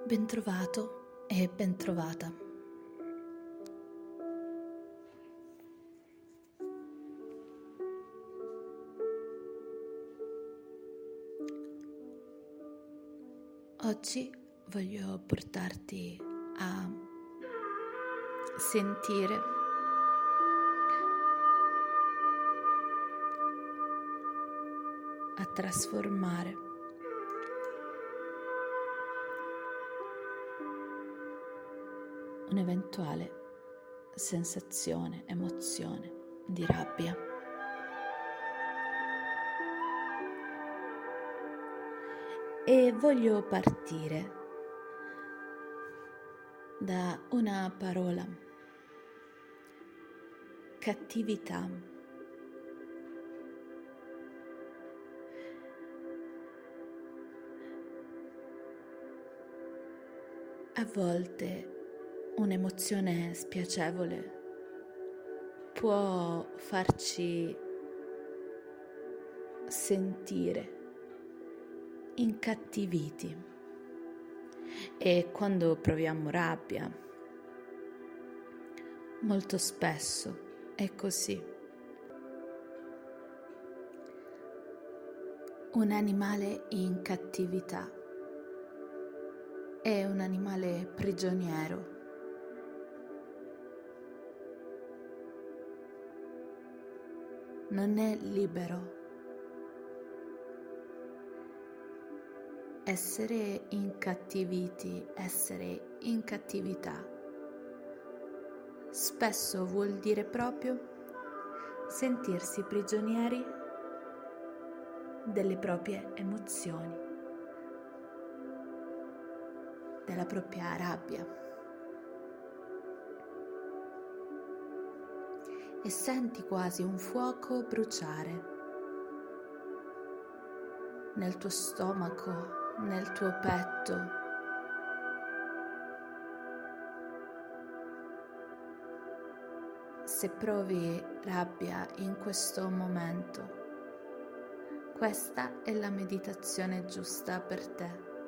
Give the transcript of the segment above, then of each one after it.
Bentrovato e bentrovata. Oggi voglio portarti a sentire a trasformare un'eventuale sensazione, emozione di rabbia. E voglio partire da una parola: cattività. A volte un'emozione spiacevole può farci sentire incattiviti, e quando proviamo rabbia molto spesso è così. Un animale in cattività è un animale prigioniero. Non è libero. Essere incattiviti, essere in cattività, spesso vuol dire proprio sentirsi prigionieri delle proprie emozioni, della propria rabbia. E senti quasi un fuoco bruciare nel tuo stomaco, nel tuo petto. Se provi rabbia in questo momento, questa è la meditazione giusta per te.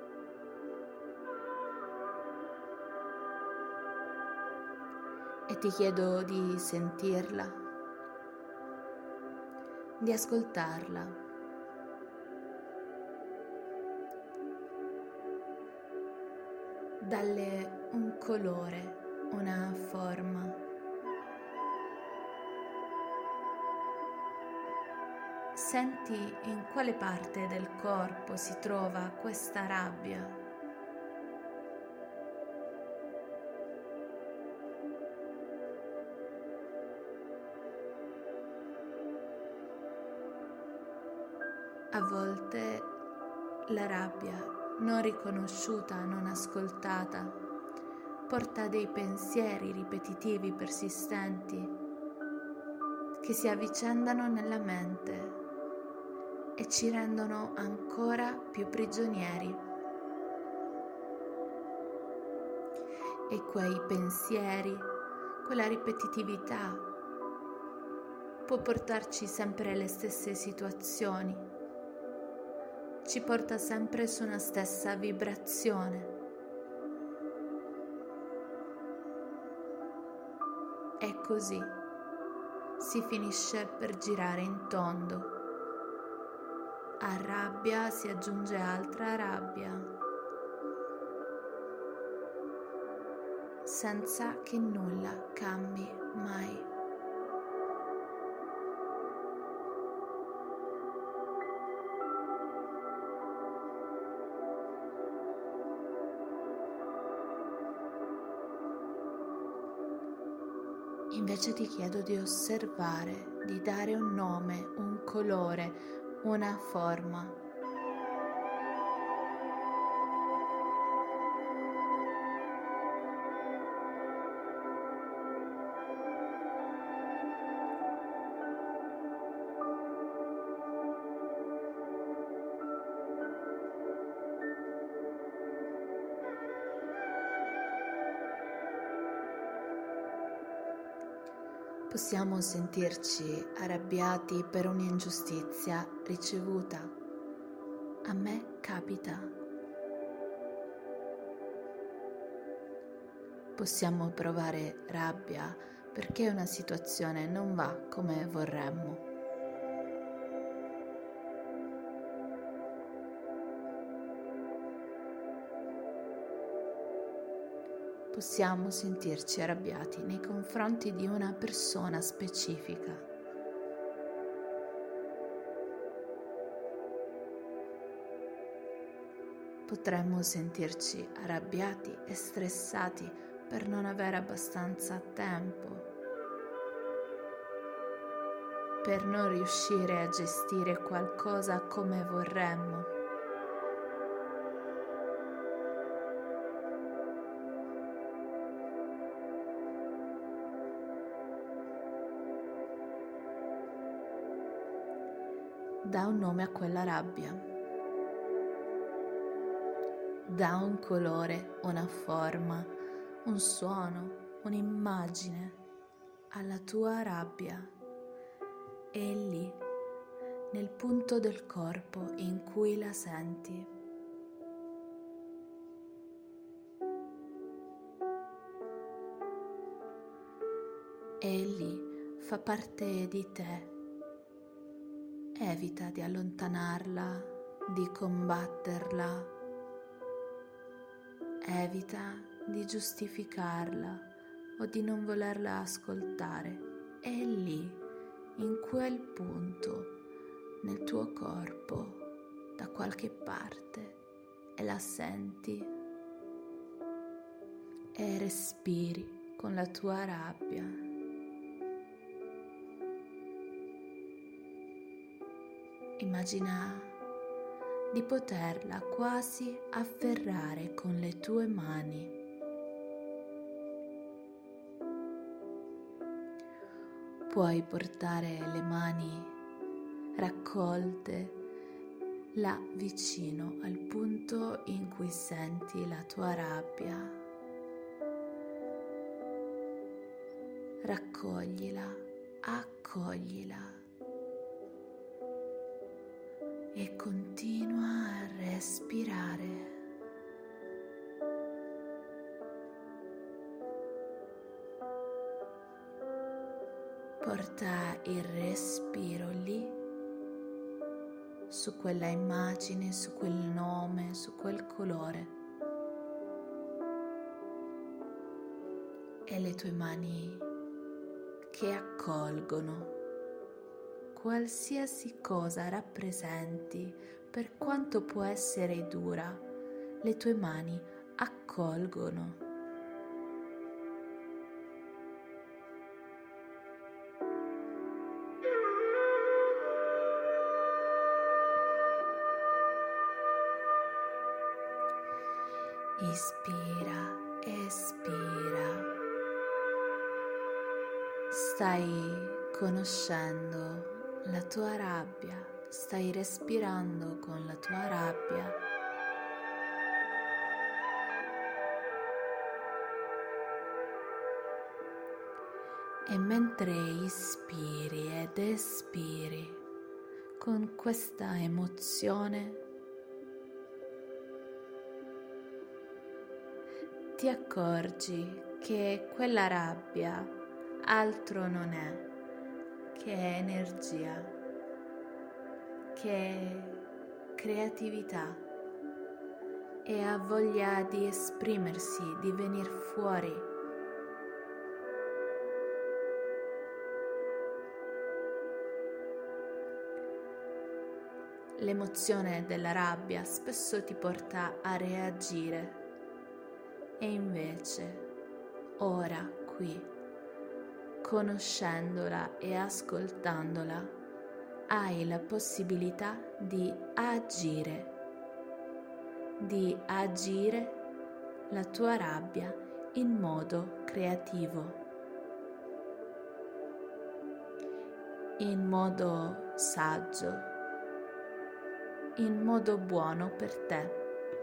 E ti chiedo di sentirla, di ascoltarla. Dalle un colore, una forma. Senti in quale parte del corpo si trova questa rabbia. A volte la rabbia non riconosciuta, non ascoltata, porta dei pensieri ripetitivi, persistenti, che si avvicendano nella mente e ci rendono ancora più prigionieri. E quei pensieri, quella ripetitività può portarci sempre alle stesse situazioni. Ci porta sempre su una stessa vibrazione. E così si finisce per girare in tondo. A rabbia si aggiunge altra rabbia, senza che nulla cambi mai. Invece ti chiedo di osservare, di dare un nome, un colore, una forma. Possiamo sentirci arrabbiati per un'ingiustizia ricevuta. A me capita. Possiamo provare rabbia perché una situazione non va come vorremmo. Possiamo sentirci arrabbiati nei confronti di una persona specifica. Potremmo sentirci arrabbiati e stressati per non avere abbastanza tempo, per non riuscire a gestire qualcosa come vorremmo. Dà un nome a quella rabbia. Dà un colore, una forma, un suono, un'immagine alla tua rabbia. È lì, nel punto del corpo in cui la senti. È lì, fa parte di te. Evita di allontanarla, di combatterla. Evita di giustificarla o di non volerla ascoltare. È lì, in quel punto, nel tuo corpo, da qualche parte, e la senti e respiri con la tua rabbia. Immagina di poterla quasi afferrare con le tue mani. Puoi portare le mani raccolte là vicino al punto in cui senti la tua rabbia. Raccoglila, accoglila. E continua a respirare. Porta il respiro lì, su quella immagine, su quel nome, su quel colore. E le tue mani che accolgono qualsiasi cosa rappresenti, per quanto può essere dura, le tue mani accolgono. Ispira, espira. Stai conoscendo la tua rabbia, stai respirando con la tua rabbia. E mentre ispiri ed espiri con questa emozione, ti accorgi che quella rabbia altro non è che energia, che creatività e ha voglia di esprimersi, di venire fuori. L'emozione della rabbia spesso ti porta a reagire e invece ora qui, conoscendola e ascoltandola, hai la possibilità di agire la tua rabbia in modo creativo, in modo saggio, in modo buono per te.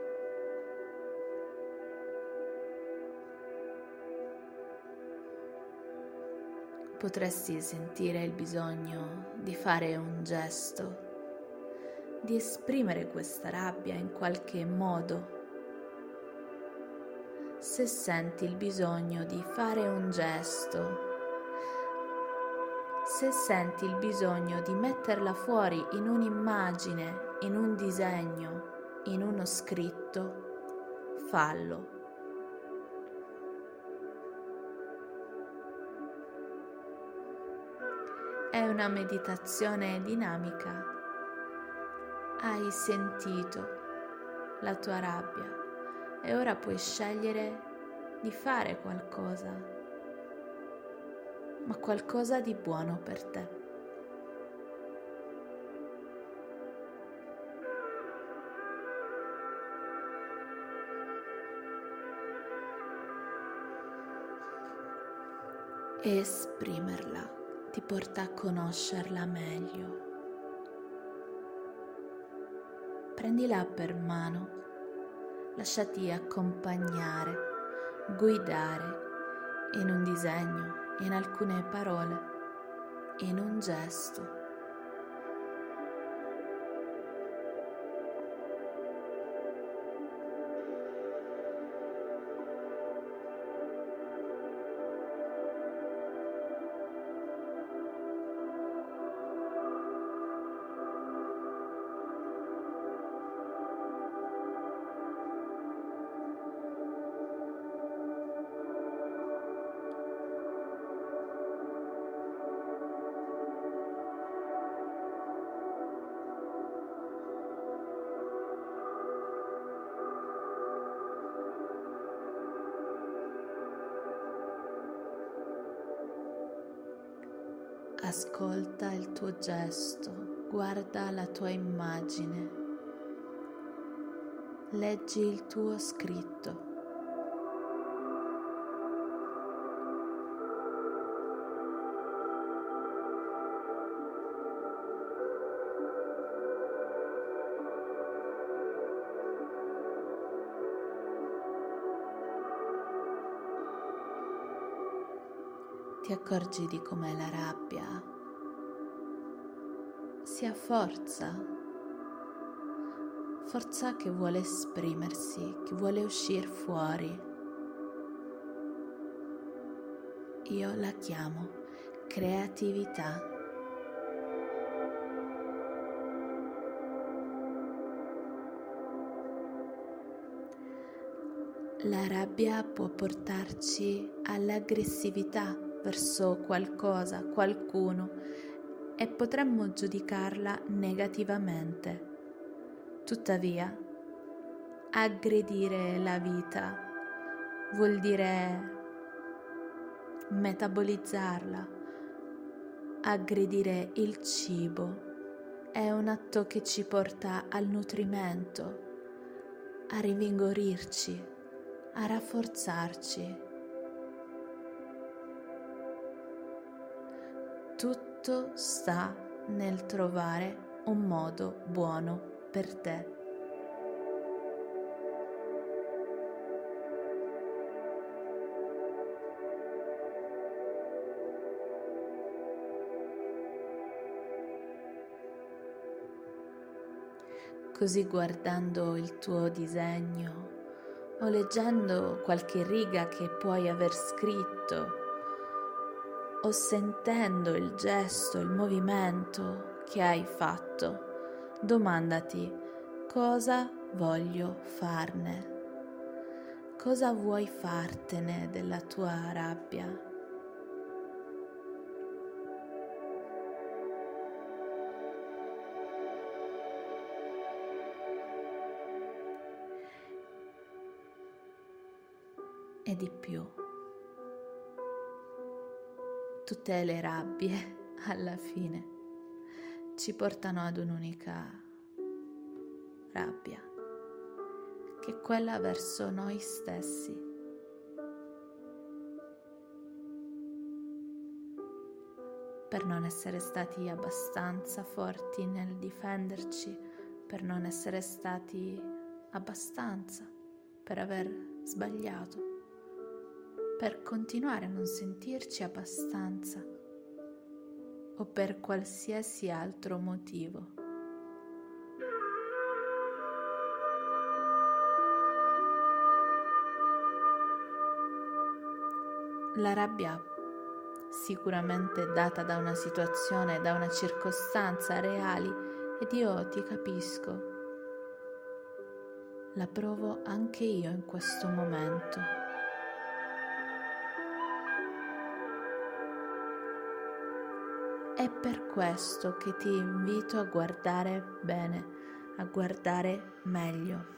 Potresti sentire il bisogno di fare un gesto, di esprimere questa rabbia in qualche modo. se senti il bisogno di fare un gesto, se senti il bisogno di metterla fuori in un'immagine, in un disegno, in uno scritto, fallo. È una meditazione dinamica. Hai sentito la tua rabbia e ora puoi scegliere di fare qualcosa, ma qualcosa di buono per te. Esprimerla ti porta a conoscerla meglio. Prendila per mano, lasciati accompagnare, guidare in un disegno, in alcune parole, in un gesto. Ascolta il tuo gesto, guarda la tua immagine, leggi il tuo scritto. Ti accorgi di come la rabbia sia forza che vuole esprimersi, che vuole uscire fuori. Io la chiamo creatività. La rabbia può portarci all'aggressività verso qualcosa, qualcuno, e potremmo giudicarla negativamente. Tuttavia, aggredire la vita vuol dire metabolizzarla. Aggredire il cibo è un atto che ci porta al nutrimento, a rinvigorirci, a rafforzarci. Tutto sta nel trovare un modo buono per te. Così, guardando il tuo disegno o leggendo qualche riga che puoi aver scritto, o sentendo il gesto, il movimento che hai fatto, domandati: cosa voglio farne? Cosa vuoi fartene della tua rabbia? E di più. Tutte le rabbie, alla fine, ci portano ad un'unica rabbia, che è quella verso noi stessi. Per non essere stati abbastanza forti nel difenderci, per non essere stati abbastanza, per aver sbagliato, per continuare a non sentirci abbastanza o per qualsiasi altro motivo. La rabbia, sicuramente data da una situazione, da una circostanza reali, ed io ti capisco. La provo anche io in questo momento. È per questo che ti invito a guardare bene, a guardare meglio.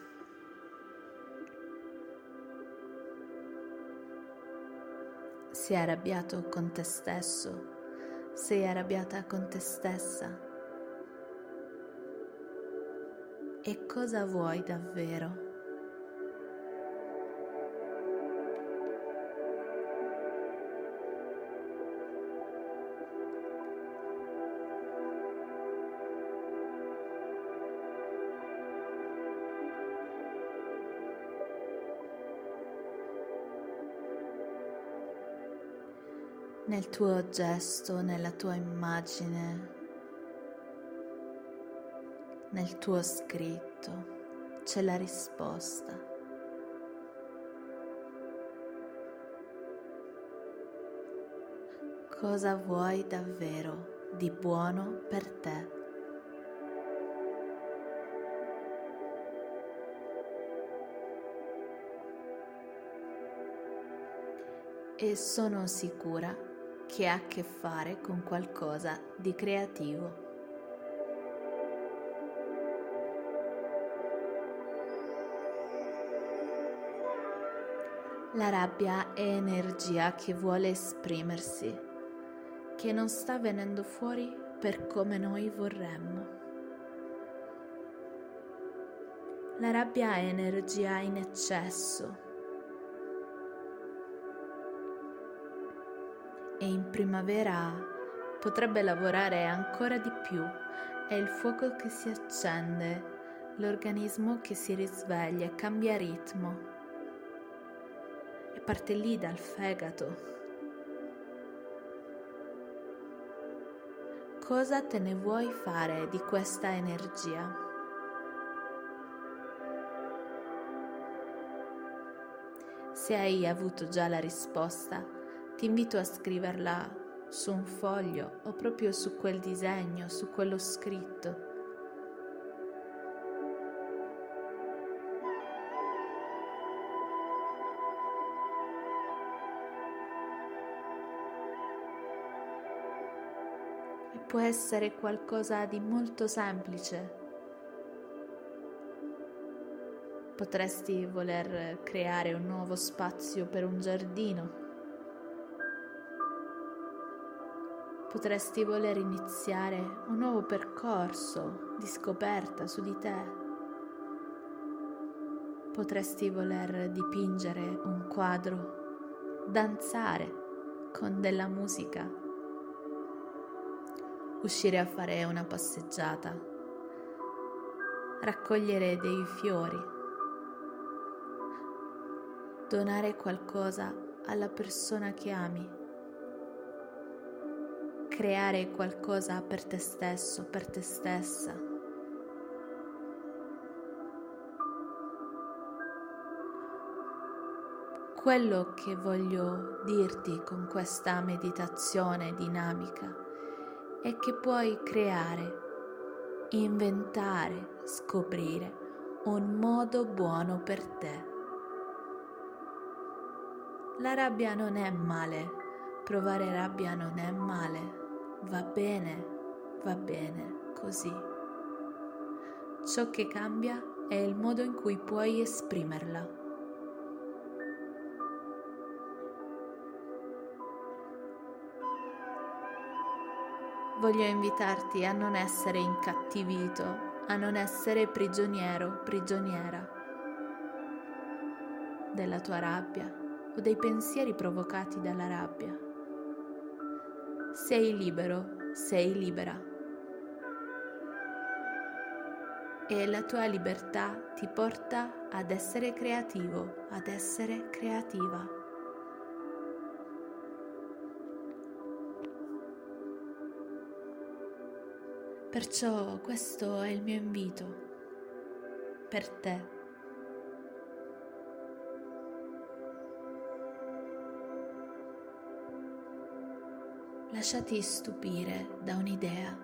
Sei arrabbiato con te stesso? Sei arrabbiata con te stessa? E cosa vuoi davvero? Nel tuo gesto, nella tua immagine, nel tuo scritto c'è la risposta. Cosa vuoi davvero di buono per te? E sono sicura che ha a che fare con qualcosa di creativo. La rabbia è energia che vuole esprimersi, che non sta venendo fuori per come noi vorremmo. La rabbia è energia in eccesso e in primavera potrebbe lavorare ancora di più. È il fuoco che si accende, l'organismo che si risveglia e cambia ritmo. E parte lì dal fegato. Cosa te ne vuoi fare di questa energia? Se hai avuto già la risposta, ti invito a scriverla su un foglio o proprio su quel disegno, su quello scritto. E può essere qualcosa di molto semplice. Potresti voler creare un nuovo spazio per un giardino. Potresti voler iniziare un nuovo percorso di scoperta su di te. Potresti voler dipingere un quadro, danzare con della musica, uscire a fare una passeggiata, raccogliere dei fiori, donare qualcosa alla persona che ami. Creare qualcosa per te stesso, per te stessa. Quello che voglio dirti con questa meditazione dinamica è che puoi creare, inventare, scoprire un modo buono per te. La rabbia non è male, provare rabbia non è male. Va bene così. Ciò che cambia è il modo in cui puoi esprimerla. Voglio invitarti a non essere incattivito, a non essere prigioniero, prigioniera della tua rabbia o dei pensieri provocati dalla rabbia. Sei libero, sei libera. E la tua libertà ti porta ad essere creativo, ad essere creativa. Perciò questo è il mio invito per te. Lasciati stupire da un'idea,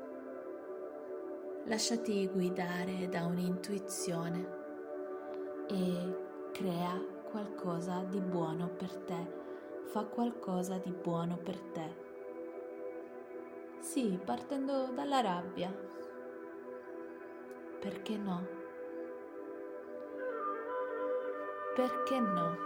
lasciati guidare da un'intuizione e crea qualcosa di buono per te, fa qualcosa di buono per te. Sì, partendo dalla rabbia. Perché no? Perché no?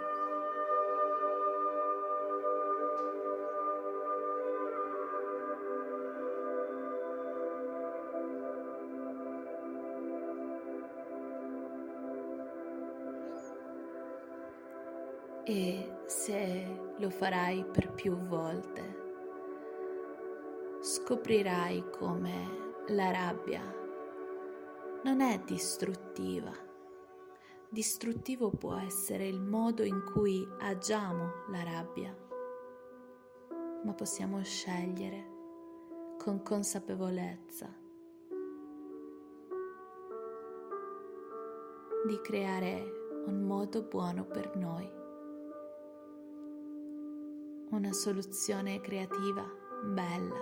E se lo farai per più volte, scoprirai come la rabbia non è distruttiva. Distruttivo può essere il modo in cui agiamo la rabbia, ma possiamo scegliere con consapevolezza di creare un modo buono per noi. Una soluzione creativa, bella,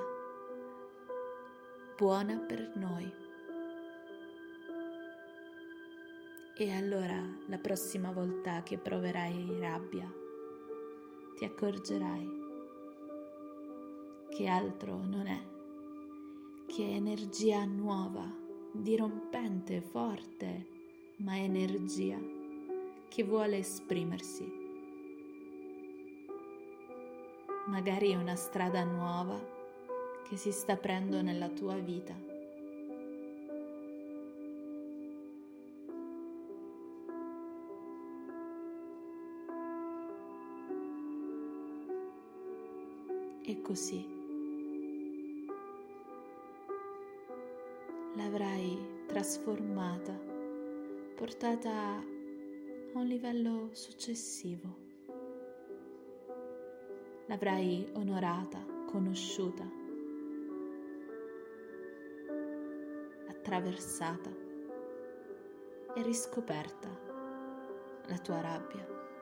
buona per noi. E allora la prossima volta che proverai rabbia, ti accorgerai che altro non è che energia nuova, dirompente, forte, ma energia che vuole esprimersi. Magari una strada nuova che si sta aprendo nella tua vita. E così l'avrai trasformata, portata a un livello successivo. L'avrai onorata, conosciuta, attraversata e riscoperta la tua rabbia.